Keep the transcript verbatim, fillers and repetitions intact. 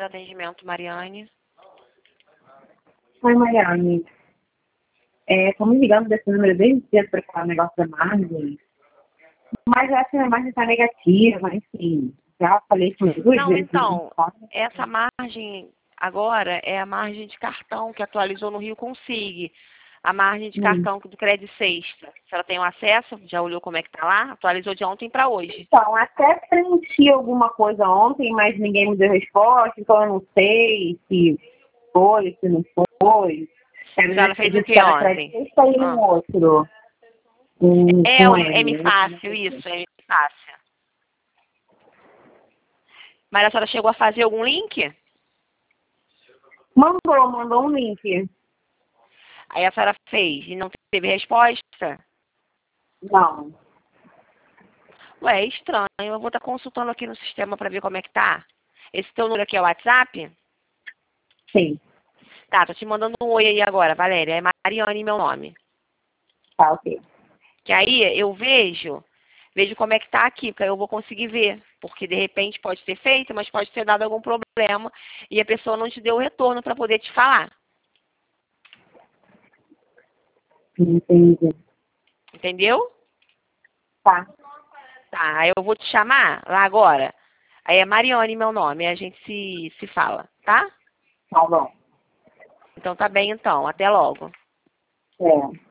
de atendimento, Mariane. Oi, Mariane. É, estamos ligando desse número desde cedo para falar o negócio da margem. Mas eu acho que a margem está negativa, enfim. Já falei isso duas Não, vezes. então, essa margem agora é a margem de cartão que atualizou no Rio Consig. A margem de Hum. cartão do Credit Sexta. Se ela tem o acesso, já olhou como é que tá lá? Atualizou de ontem para hoje. Então, até preenchi alguma coisa ontem, mas ninguém me deu resposta, então eu não sei se foi, se não foi. A senhora fez o que Era ontem? Credit Sexta e um Ah. outro. Um, É um o M. M Fácil, isso, M Fácil. Mas a senhora chegou a fazer algum link? Mandou, mandou um link. Aí a senhora fez e não teve resposta? Não. Ué, é estranho. Eu vou estar consultando aqui no sistema para ver como é que tá. Esse teu número aqui é o WhatsApp? Sim. Tá, tô te mandando um oi aí agora, Valéria. É Mariane meu nome. Tá, ok. Que aí eu vejo, vejo como é que tá aqui, porque aí eu vou conseguir ver. Porque de repente pode ter feito, mas pode ter dado algum problema e a pessoa não te deu o retorno para poder te falar. Entendi. Entendeu? Tá. Tá, aí eu vou te chamar lá agora. Aí é Mariane meu nome, a gente se, se fala, tá? Tá bom. Então tá bem então, até logo. É.